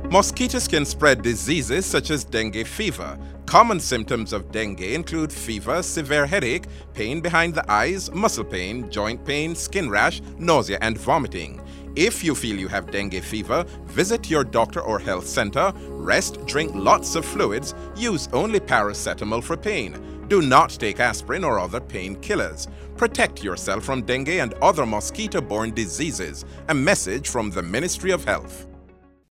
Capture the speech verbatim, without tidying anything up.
Mosquitoes can spread diseases such as dengue fever. Common symptoms of dengue include fever, severe headache, pain behind the eyes, muscle pain, joint pain, skin rash, nausea, and vomiting. If you feel you have dengue fever, visit your doctor or health center, rest, drink lots of fluids, use only paracetamol for pain. Do not take aspirin or other painkillers. Protect yourself from dengue and other mosquito-borne diseases. A message from the Ministry of Health.